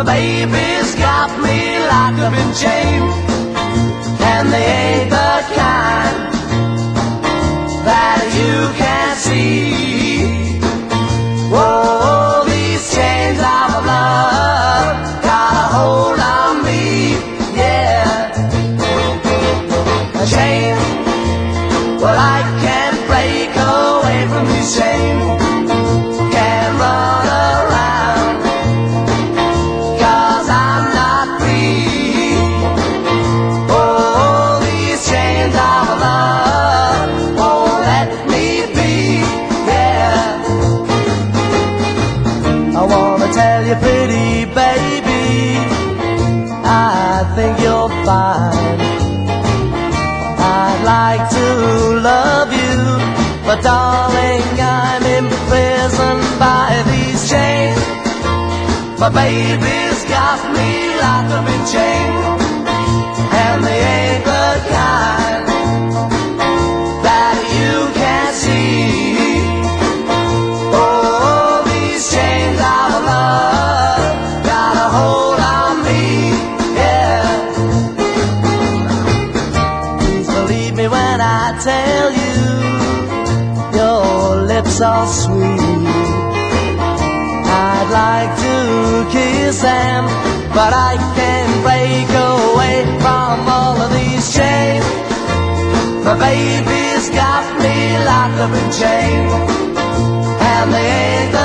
My baby's got me locked up in chains, and they ain't the kind that you can see. Whoa, these chains of love got a hold on me, yeah. A chain, well, I can't break away from these chains, can't run around, 'cause I'm not free. Oh, these chains of love won't let me be, yeah. I wanna tell you, pretty baby, I think you're fine. I'd like to love you, but darling, I'm imprisoned by these chains. My baby's got me locked up in chains, and they ain't the kind that you can see. Oh, these chains of love got a hold on me, yeah. Please believe me when I tell you, your lips are sweet. I'd like to kiss them, but I can't break away from all of these chains. My baby's got me locked up in chains, and they ain't the